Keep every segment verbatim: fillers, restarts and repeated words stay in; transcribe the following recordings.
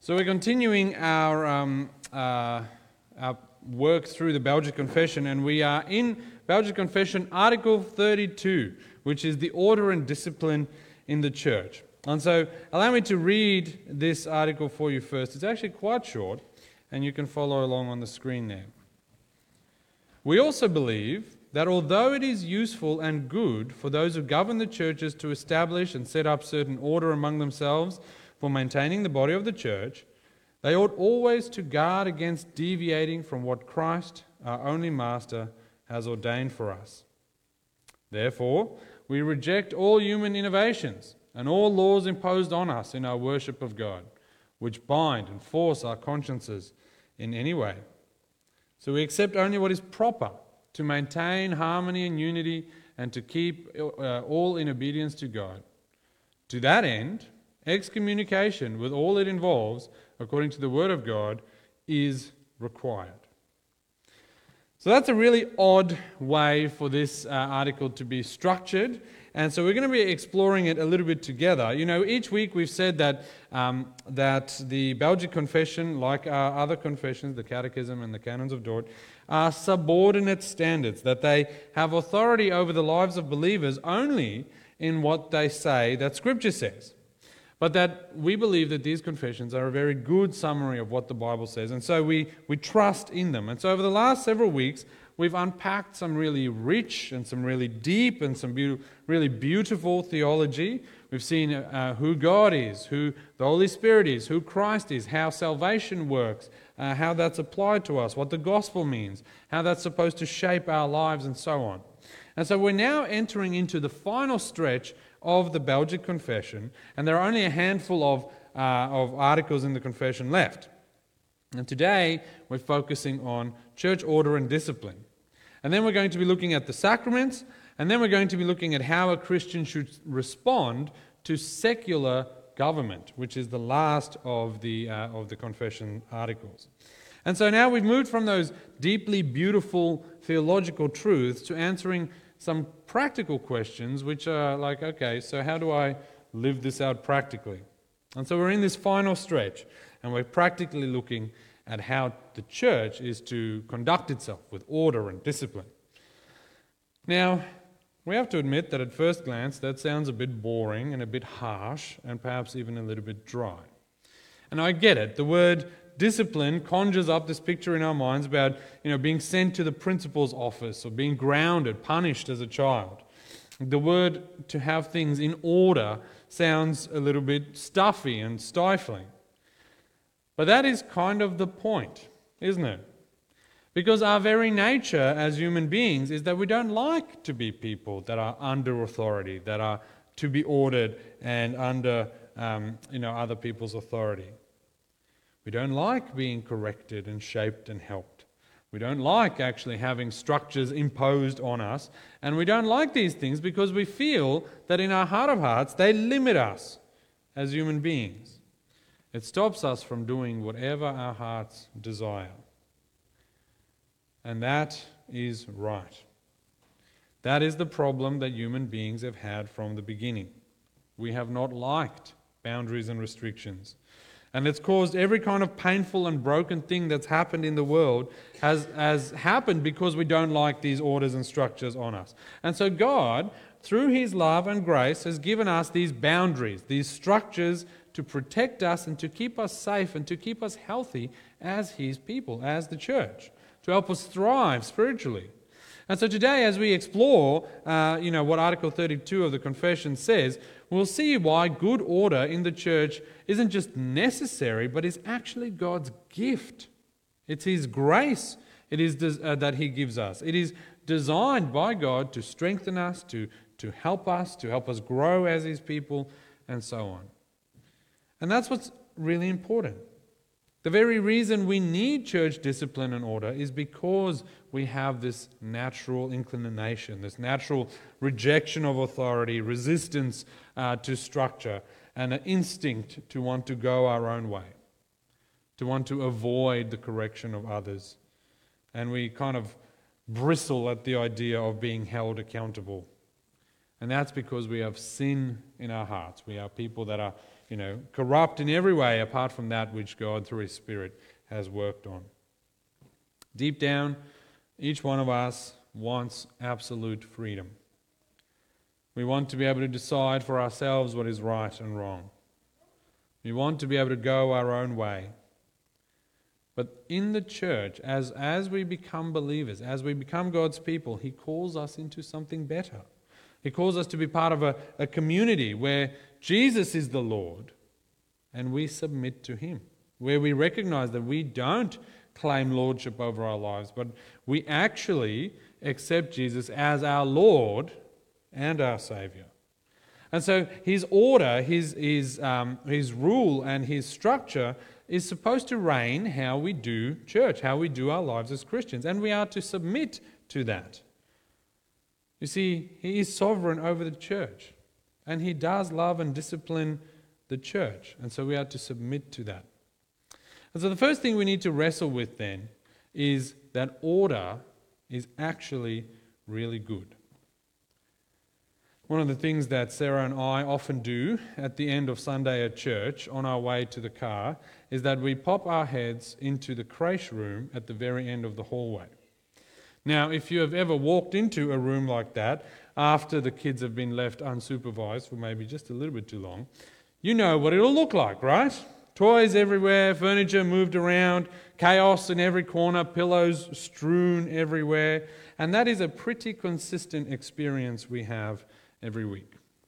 So we're continuing our um, uh, our work through the Belgic Confession, and we are in Belgic Confession Article thirty-two, which is the order and discipline in the church. And so allow me to read this article for you first. It's actually quite short, and you can follow along on the screen there. We also believe that although it is useful and good for those who govern the churches to establish and set up certain order among themselves for maintaining the body of the church, they ought always to guard against deviating from what Christ, our only Master, has ordained for us. Therefore, we reject all human innovations and all laws imposed on us in our worship of God, which bind and force our consciences in any way. So we accept only what is proper to maintain harmony and unity and to keep uh, all in obedience to God. To that end, excommunication with all it involves, according to the Word of God, is required. So that's a really odd way for this uh, article to be structured, and so we're going to be exploring it a little bit together. You know, each week we've said that um, that the Belgic Confession, like our other confessions, the Catechism and the Canons of Dort, are subordinate standards, that they have authority over the lives of believers only in what they say that Scripture says. But that we believe that these confessions are a very good summary of what the Bible says, and so we, we trust in them. And so over the last several weeks, we've unpacked some really rich and some really deep and some be- really beautiful theology. We've seen uh, who God is, who the Holy Spirit is, who Christ is, how salvation works, uh, how that's applied to us, what the gospel means, how that's supposed to shape our lives, and so on. And so we're now entering into the final stretch of the Belgic Confession, and there are only a handful of, uh, of articles in the confession left. And today we're focusing on church order and discipline. And then we're going to be looking at the sacraments, and then we're going to be looking at how a Christian should respond to secular government, which is the last of the, uh, of the confession articles. And so now we've moved from those deeply beautiful theological truths to answering some practical questions, which are like, okay, so how do I live this out practically? And so we're in this final stretch, and we're practically looking at how the church is to conduct itself with order and discipline. Now, we have to admit that at first glance that sounds a bit boring and a bit harsh and perhaps even a little bit dry. And I get it. The word discipline conjures up this picture in our minds about, you know, being sent to the principal's office or being grounded, punished as a child. The word to have things in order sounds a little bit stuffy and stifling. But that is kind of the point, isn't it? Because our very nature as human beings is that we don't like to be people that are under authority, that are to be ordered and under um, you know, other people's authority. We don't like being corrected and shaped and helped. We don't like actually having structures imposed on us. And we don't like these things because we feel that in our heart of hearts they limit us as human beings. It stops us from doing whatever our hearts desire. And that is right. That is the problem that human beings have had from the beginning. We have not liked boundaries and restrictions. And it's caused every kind of painful and broken thing that's happened in the world has, has happened because we don't like these orders and structures on us. And so God, through His love and grace, has given us these boundaries, these structures to protect us and to keep us safe and to keep us healthy as His people, as the church, to help us thrive spiritually. And so today, as we explore, uh, you know, what Article thirty-two of the Confession says, we'll see why good order in the church isn't just necessary, but is actually God's gift. It's His grace it is des- uh, that He gives us. It is designed by God to strengthen us, to, to help us, to help us grow as His people, and so on. And that's what's really important. The very reason we need church discipline and order is because we have this natural inclination, this natural rejection of authority, resistance uh, to structure, and an instinct to want to go our own way, to want to avoid the correction of others. And we kind of bristle at the idea of being held accountable. And that's because we have sin in our hearts. We are people that are, you know, corrupt in every way apart from that which God, through His Spirit, has worked on. Deep down, each one of us wants absolute freedom. We want to be able to decide for ourselves what is right and wrong. We want to be able to go our own way. But in the church, as, as we become believers, as we become God's people, He calls us into something better. He calls us to be part of a, a community where Jesus is the Lord and we submit to Him, where we recognize that we don't claim lordship over our lives, but we actually accept Jesus as our Lord and our Savior. And so His order, His, his, um, his rule and His structure is supposed to reign how we do church, how we do our lives as Christians, and we are to submit to that. You see, He is sovereign over the church, and He does love and discipline the church, and so we are to submit to that. And so the first thing we need to wrestle with then is that order is actually really good. One of the things that Sarah and I often do at the end of Sunday at church on our way to the car is that we pop our heads into the creche room at the very end of the hallway. Now, if you have ever walked into a room like that after the kids have been left unsupervised for maybe just a little bit too long, you know what it'll look like, right? Toys everywhere, furniture moved around, chaos in every corner, pillows strewn everywhere, and that is a pretty consistent experience we have every week.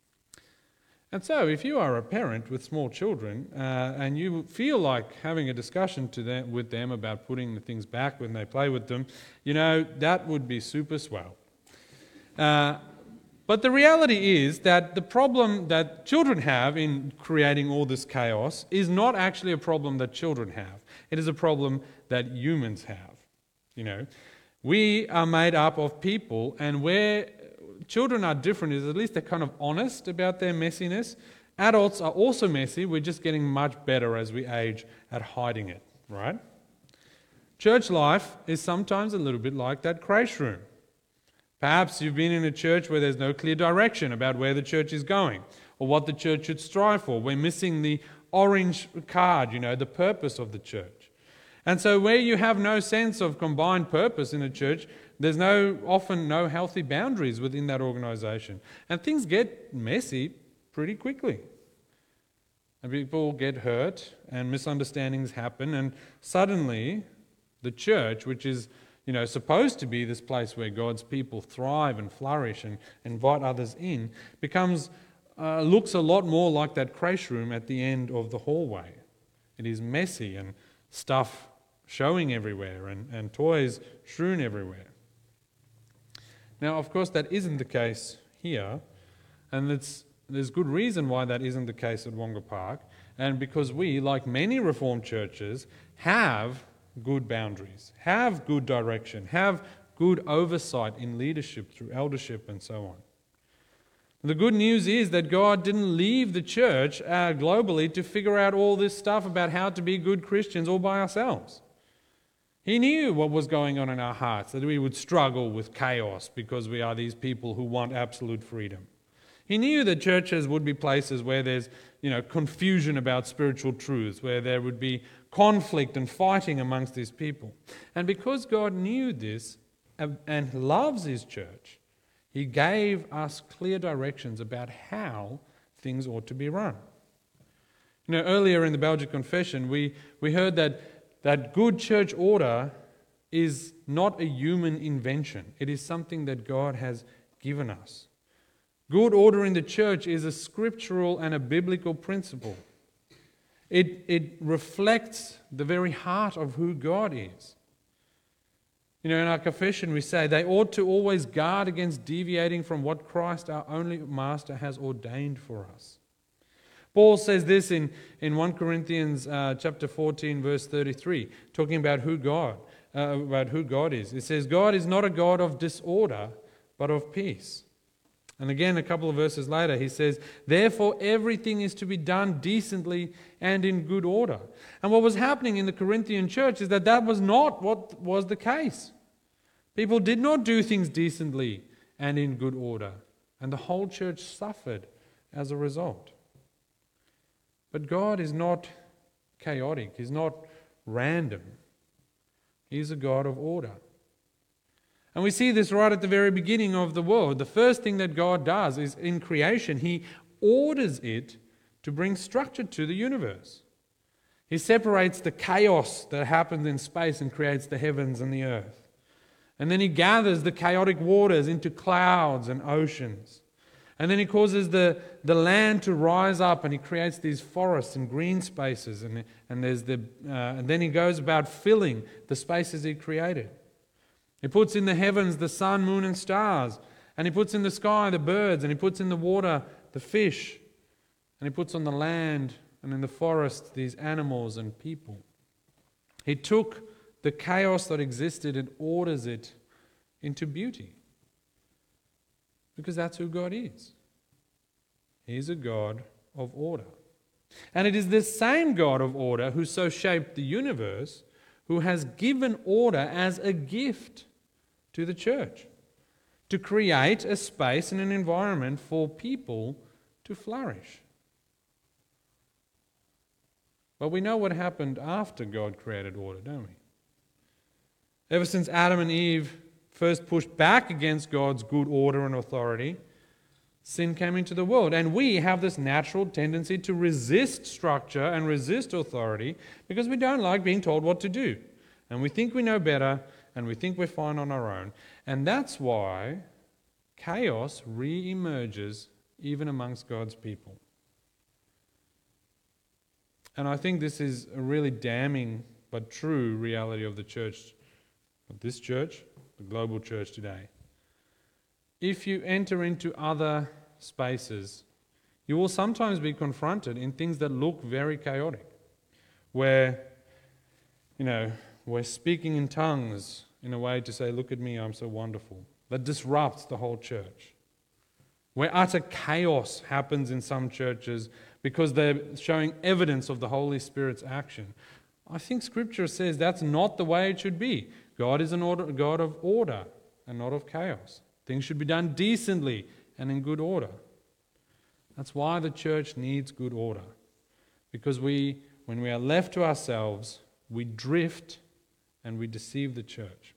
And so, if you are a parent with small children uh, and you feel like having a discussion to them, with them about putting the things back when they play with them, you know, that would be super swell. Uh, but the reality is that the problem that children have in creating all this chaos is not actually a problem that children have. It is a problem that humans have. You know, we are made up of people, and where children are different is at least they're kind of honest about their messiness. Adults are also messy. We're just getting much better as we age at hiding it, right? Church life is sometimes a little bit like that creche room. Perhaps you've been in a church where there's no clear direction about where the church is going or what the church should strive for. We're missing the orange card, you know, the purpose of the church. And so where you have no sense of combined purpose in a church, there's no often no healthy boundaries within that organization. And things get messy pretty quickly. And people get hurt and misunderstandings happen, and suddenly the church, which is, you know, supposed to be this place where God's people thrive and flourish and invite others in, becomes uh, looks a lot more like that creche room at the end of the hallway. It is messy and stuff showing everywhere and, and toys strewn everywhere. Now, of course, that isn't the case here, and it's, there's good reason why that isn't the case at Wonga Park, and because we, like many Reformed churches, have good boundaries, have good direction, have good oversight in leadership through eldership and so on. The good news is that God didn't leave the church uh, globally to figure out all this stuff about how to be good Christians all by ourselves. He knew what was going on in our hearts, that we would struggle with chaos because we are these people who want absolute freedom. He knew that churches would be places where there's, you know, confusion about spiritual truths, where there would be conflict and fighting amongst these people. And because God knew this and loves His church, He gave us clear directions about how things ought to be run. You know, earlier in the Belgic Confession, we, we heard that that good church order is not a human invention. It is something that God has given us. Good order in the church is a scriptural and a biblical principle. It, it reflects the very heart of who God is. You know, in our confession we say they ought to always guard against deviating from what Christ, our only Master, has ordained for us. Paul says this in, in First Corinthians uh, chapter fourteen, verse thirty-three, talking about who God, uh, about who God is. It says, God is not a God of disorder, but of peace. And again, a couple of verses later, he says, therefore everything is to be done decently and in good order. And what was happening in the Corinthian church is that that was not what was the case. People did not do things decently and in good order. and the whole church suffered as a result. But God is not chaotic. He's not random. He's a God of order. And we see this right at the very beginning of the world. The first thing that God does is in creation, He orders it to bring structure to the universe. He separates the chaos that happens in space and creates the heavens and the earth. And then He gathers the chaotic waters into clouds and oceans. And then He causes the, the land to rise up, and He creates these forests and green spaces. And, and, there's the, uh, and then He goes about filling the spaces He created. He puts in the heavens the sun, moon and stars. And He puts in the sky the birds. And He puts in the water the fish. And He puts on the land and in the forest these animals and people. He took the chaos that existed and orders it into beauty. Because that's who God is. He's a God of order. And it is this same God of order who so shaped the universe, who has given order as a gift to the church, to create a space and an environment for people to flourish. But we know what happened after God created order, don't we? Ever since Adam and Eve first pushed back against God's good order and authority, sin came into the world. And we have this natural tendency to resist structure and resist authority because we don't like being told what to do. And we think we know better, and we think we're fine on our own. And that's why chaos re-emerges even amongst God's people. And I think this is a really damning but true reality of the church, of this church, the global church today. If you enter into other spaces, you will sometimes be confronted in things that look very chaotic, where, you know, we're speaking in tongues in a way to say, look at me, I'm so wonderful. That disrupts the whole church. Where utter chaos happens in some churches because they're showing evidence of the Holy Spirit's action. I think Scripture says that's not the way it should be. God is an order, God of order and not of chaos. Things should be done decently and in good order. That's why the church needs good order. Because we, when we are left to ourselves, we drift and we deceive the church.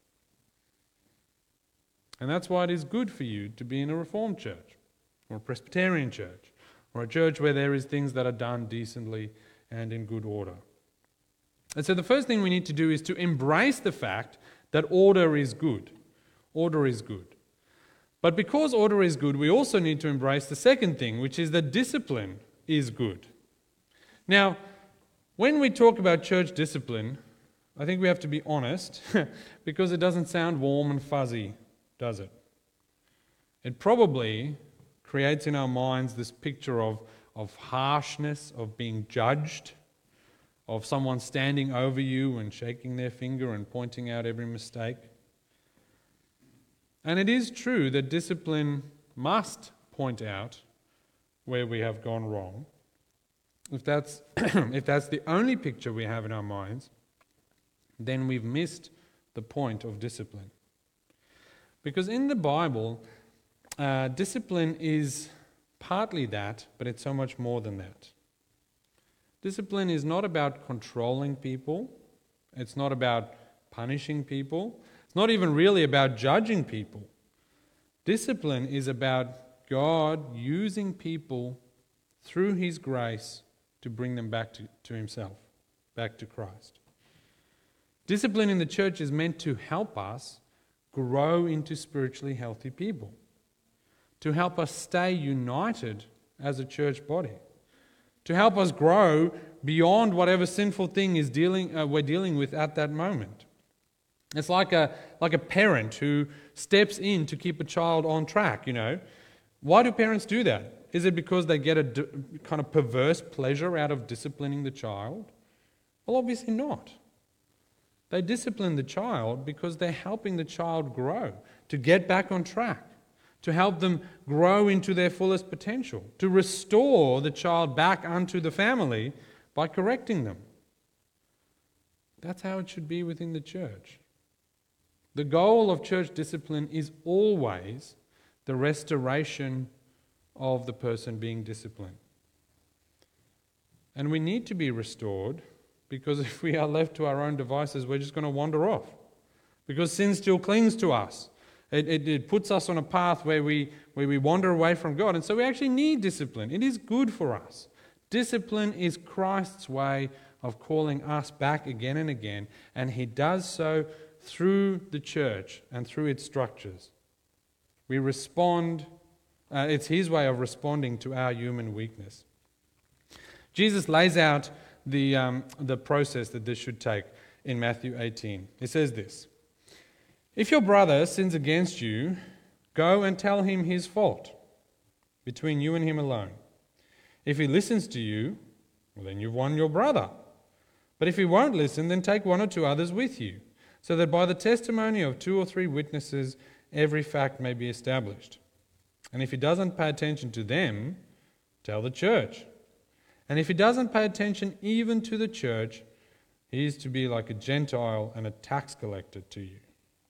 And that's why it is good for you to be in a Reformed church or a Presbyterian church or a church where there is things that are done decently and in good order. And so the first thing we need to do is to embrace the fact that order is good. Order is good. But because order is good, we also need to embrace the second thing, which is that discipline is good. Now, when we talk about church discipline, I think we have to be honest, because it doesn't sound warm and fuzzy, does it? It probably creates in our minds this picture of, of harshness, of being judged, of someone standing over you and shaking their finger and pointing out every mistake. And it is true that discipline must point out where we have gone wrong. If that's, if that's the only picture we have in our minds, then we've missed the point of discipline. Because in the Bible, uh, discipline is partly that, but it's so much more than that. Discipline is not about controlling people. It's not about punishing people. It's not even really about judging people. Discipline is about God using people through His grace to bring them back to, to Himself, back to Christ. Discipline in the church is meant to help us grow into spiritually healthy people, to help us stay united as a church body, to help us grow beyond whatever sinful thing is dealing uh, we're dealing with at that moment. It's like a like a parent who steps in to keep a child on track, you know. Why do parents do that? Is it because they get a d- kind of perverse pleasure out of disciplining the child? Well, obviously not. They discipline the child because they're helping the child grow, to get back on track, to help them grow into their fullest potential, to restore the child back unto the family by correcting them. That's how it should be within the church. The goal of church discipline is always the restoration of the person being disciplined. And we need to be restored, because if we are left to our own devices, we're just going to wander off. Because sin still clings to us. It, it, it puts us on a path where we, where we wander away from God. And so we actually need discipline. It is good for us. Discipline is Christ's way of calling us back again and again. And he does so through the church and through its structures. We respond, uh, it's his way of responding to our human weakness. Jesus lays out the, um, the process that this should take in Matthew eighteen. He says this: "If your brother sins against you, go and tell him his fault, between you and him alone. If he listens to you, well, then you've won your brother. But if he won't listen, then take one or two others with you, so that by the testimony of two or three witnesses, every fact may be established. And if he doesn't pay attention to them, tell the church. And if he doesn't pay attention even to the church, he is to be like a Gentile and a tax collector to you."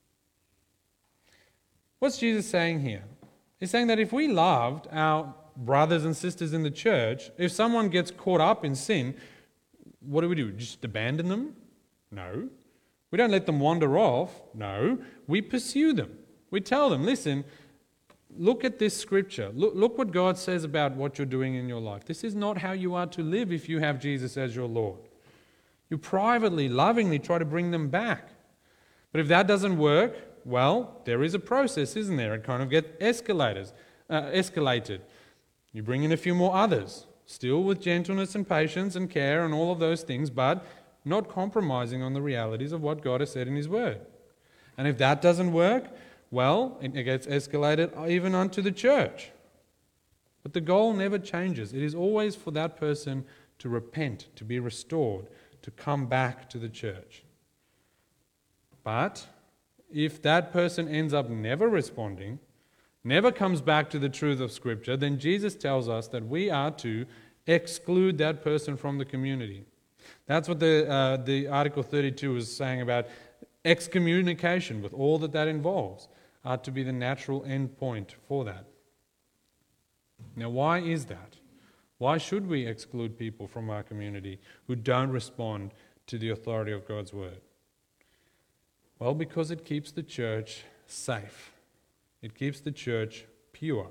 What's Jesus saying here? He's saying that if we loved our brothers and sisters in the church, if someone gets caught up in sin, what do we do? Just abandon them? No. We don't let them wander off. No. We pursue them. We tell them, listen, look at this scripture. Look, look what God says about what you're doing in your life. This is not how you are to live if you have Jesus as your Lord. You privately, lovingly try to bring them back. But if that doesn't work, well, there is a process, isn't there? It kind of gets escalators, uh, escalated. You bring in a few more others, still with gentleness and patience and care and all of those things, but not compromising on the realities of what God has said in his word. And if that doesn't work, well, it gets escalated even unto the church. But the goal never changes. It is always for that person to repent, to be restored, to come back to the church. But if that person ends up never responding, never comes back to the truth of Scripture, then Jesus tells us that we are to exclude that person from the community. That's what the, uh, the Article thirty-two is saying about excommunication, with all that that involves, are to be the natural end point for that. Now, why is that? Why should we exclude people from our community who don't respond to the authority of God's word? Well, because it keeps the church safe. It keeps the church pure.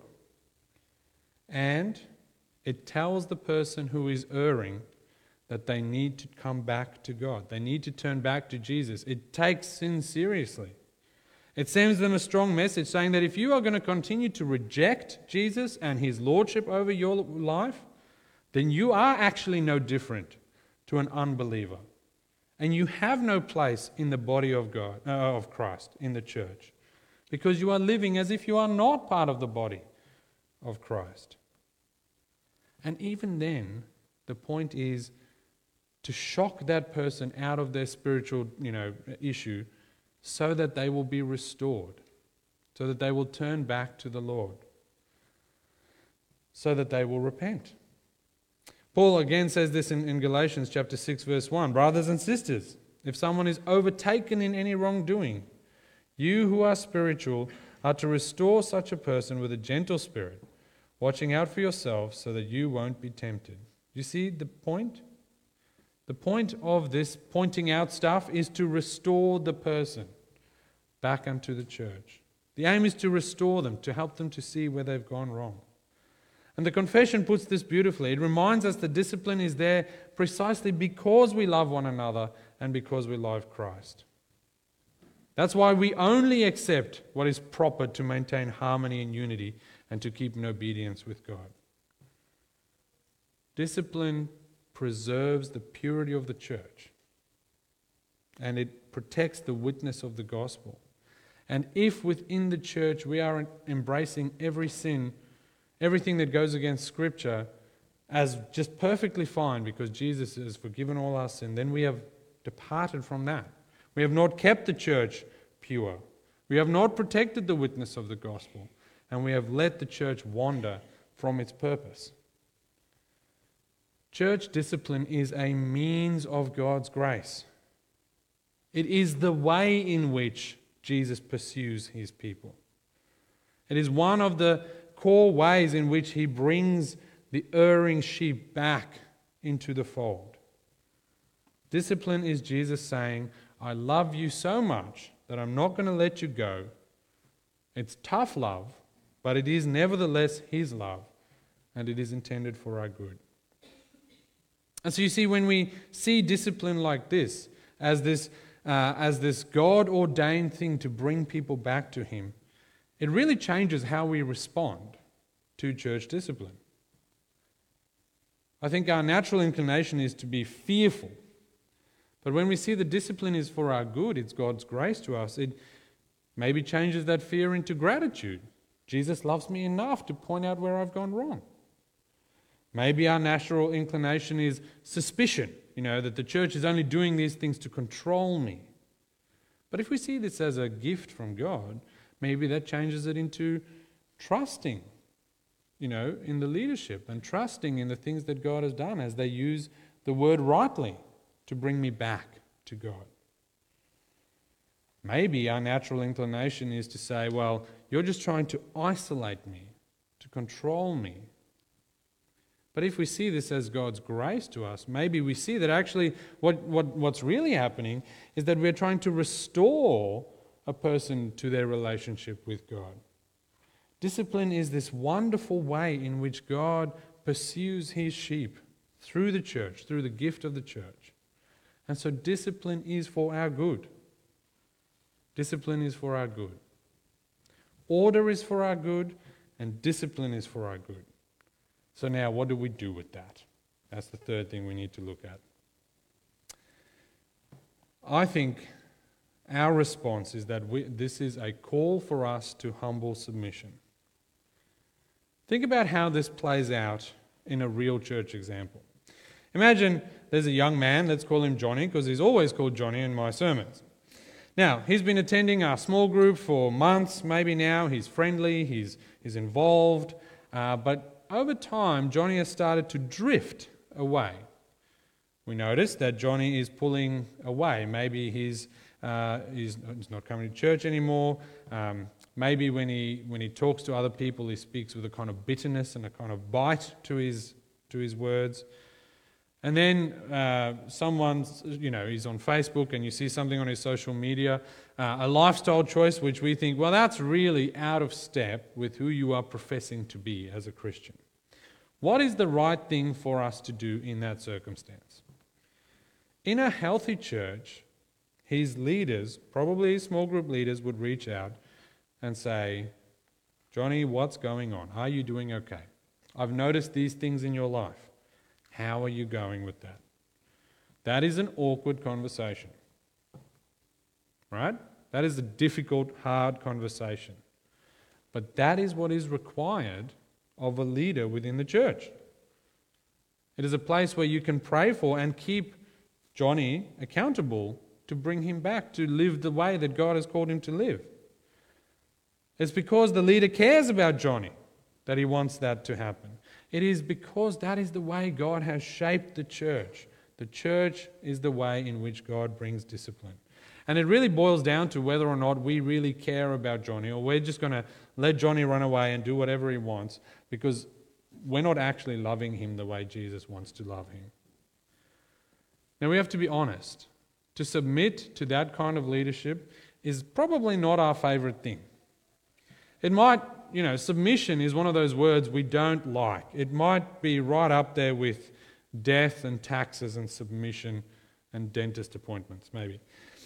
And it tells the person who is erring that they need to come back to God. They need to turn back to Jesus. It takes sin seriously. It sends them a strong message saying that if you are going to continue to reject Jesus and his lordship over your life, then you are actually no different to an unbeliever. And you have no place in the body of God, uh, of Christ, in the church, because you are living as if you are not part of the body of Christ. And even then, the point is to shock that person out of their spiritual, you know, issue, so that they will be restored, so that they will turn back to the Lord, so that they will repent. Paul again says this in, in Galatians chapter six, verse one. "Brothers and sisters, if someone is overtaken in any wrongdoing, you who are spiritual are to restore such a person with a gentle spirit, watching out for yourselves so that you won't be tempted." You see the point? The point of this pointing out stuff is to restore the person back unto the church. The aim is to restore them, to help them to see where they've gone wrong. And the confession puts this beautifully. It reminds us that discipline is there precisely because we love one another and because we love Christ. That's why we only accept what is proper to maintain harmony and unity and to keep in obedience with God. Discipline preserves the purity of the church, and it protects the witness of the gospel. And if within the church we are embracing every sin, everything that goes against Scripture, as just perfectly fine because Jesus has forgiven all our sin, then we have departed from that. We have not kept the church pure. We have not protected the witness of the gospel, and we have let the church wander from its purpose. Church discipline is a means of God's grace. It is the way in which Jesus pursues his people. It is one of the core ways in which he brings the erring sheep back into the fold. Discipline is Jesus saying, I love you so much that I'm not going to let you go. It's tough love, but it is nevertheless his love, and it is intended for our good. And so you see, when we see discipline like this, as this, uh, as this God-ordained thing to bring people back to him, it really changes how we respond to church discipline. I think our natural inclination is to be fearful. But when we see the discipline is for our good, it's God's grace to us, it maybe changes that fear into gratitude. Jesus loves me enough to point out where I've gone wrong. Maybe our natural inclination is suspicion, you know, that the church is only doing these things to control me. But if we see this as a gift from God, maybe that changes it into trusting, you know, in the leadership and trusting in the things that God has done as they use the word rightly to bring me back to God. Maybe our natural inclination is to say, well, you're just trying to isolate me, to control me. But if we see this as God's grace to us, maybe we see that actually what, what, what's really happening is that we're trying to restore a person to their relationship with God. Discipline is this wonderful way in which God pursues his sheep through the church, through the gift of the church. And so discipline is for our good. Discipline is for our good. Order is for our good, and discipline is for our good. So now, what do we do with that? That's the third thing we need to look at. I think our response is that we, this is a call for us to humble submission. Think about how this plays out in a real church example. Imagine there's a young man, let's call him Johnny, because he's always called Johnny in my sermons. Now, he's been attending our small group for months, maybe now. He's friendly, he's, he's involved, uh, but over time, Johnny has started to drift away. We notice that Johnny is pulling away. Maybe he's, uh, he's, he's not coming to church anymore. Um, maybe when he when he talks to other people, he speaks with a kind of bitterness and a kind of bite to his to his words. And then uh, someone's, you know, he's on Facebook and you see something on his social media, uh, a lifestyle choice which we think, well, that's really out of step with who you are professing to be as a Christian. What is the right thing for us to do in that circumstance? In a healthy church, his leaders, probably his small group leaders, would reach out and say, Johnny, what's going on? Are you doing okay? I've noticed these things in your life. How are you going with that? That is an awkward conversation. Right? That is a difficult, hard conversation. But that is what is required of a leader within the church. It is a place where you can pray for and keep Johnny accountable to bring him back to live the way that God has called him to live. It's because the leader cares about Johnny that he wants that to happen. It is because that is the way God has shaped the church. The church is the way in which God brings discipline. And it really boils down to whether or not we really care about Johnny, or we're just going to let Johnny run away and do whatever he wants because we're not actually loving him the way Jesus wants to love him. Now we have to be honest. To submit to that kind of leadership is probably not our favorite thing. It might, you know, submission is one of those words we don't like. It might be right up there with death and taxes and submission and dentist appointments, maybe.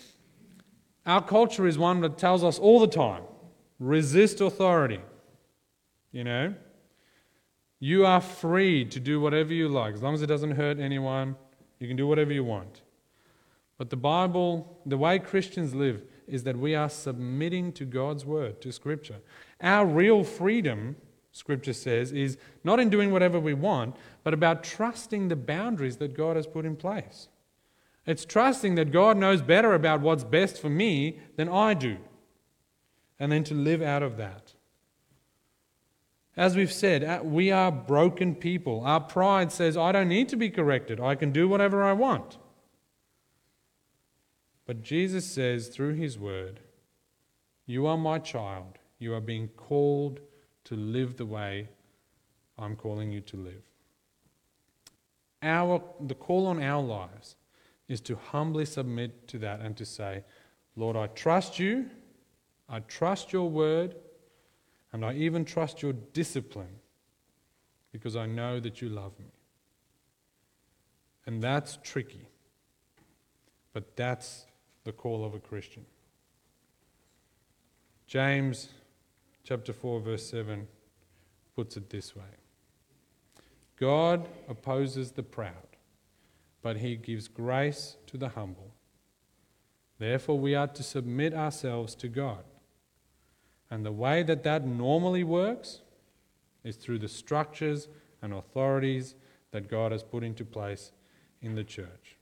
Our culture is one that tells us all the time, resist authority. You know, you are free to do whatever you like. As long as it doesn't hurt anyone, you can do whatever you want. But the Bible, the way Christians live, is that we are submitting to God's word, to Scripture. Our real freedom, Scripture says, is not in doing whatever we want, but about trusting the boundaries that God has put in place. It's trusting that God knows better about what's best for me than I do, and then to live out of that. As we've said, we are broken people. Our pride says, I don't need to be corrected. I can do whatever I want. But Jesus says through his word, you are my child. you are being called to live the way I'm calling you to live. Our, the call on our lives is to humbly submit to that and to say, Lord, I trust you, I trust your word, and I even trust your discipline because I know that you love me. And that's tricky, but that's the call of a Christian. James chapter four verse seven puts it this way. God opposes the proud, but he gives grace to the humble. Therefore we are to submit ourselves to God. And the way that that normally works is through the structures and authorities that God has put into place in the church.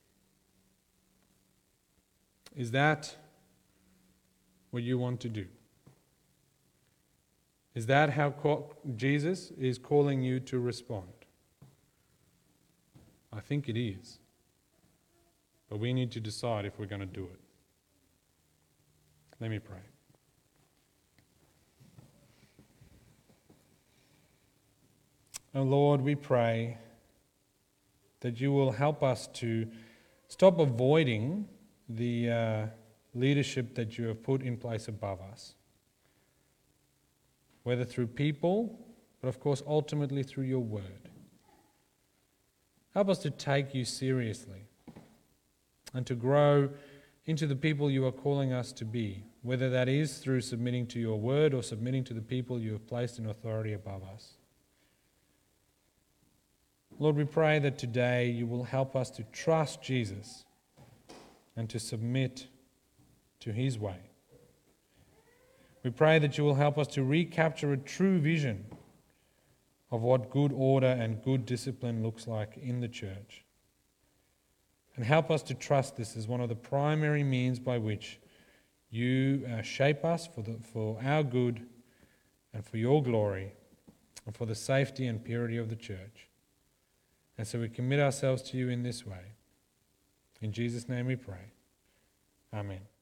Is that what you want to do? Is that how Jesus is calling you to respond? I think it is. But we need to decide if we're going to do it. Let me pray. Oh Lord, we pray that you will help us to stop avoiding the uh, leadership that you have put in place above us. Whether through people, but of course ultimately through your word. Help us to take you seriously and to grow into the people you are calling us to be, whether that is through submitting to your word or submitting to the people you have placed in authority above us. Lord, we pray that today you will help us to trust Jesus and to submit to his way. We pray that you will help us to recapture a true vision of what good order and good discipline looks like in the church. And help us to trust this as one of the primary means by which you uh, shape us for, the, for our good and for your glory and for the safety and purity of the church. And so we commit ourselves to you in this way. In Jesus' name we pray. Amen.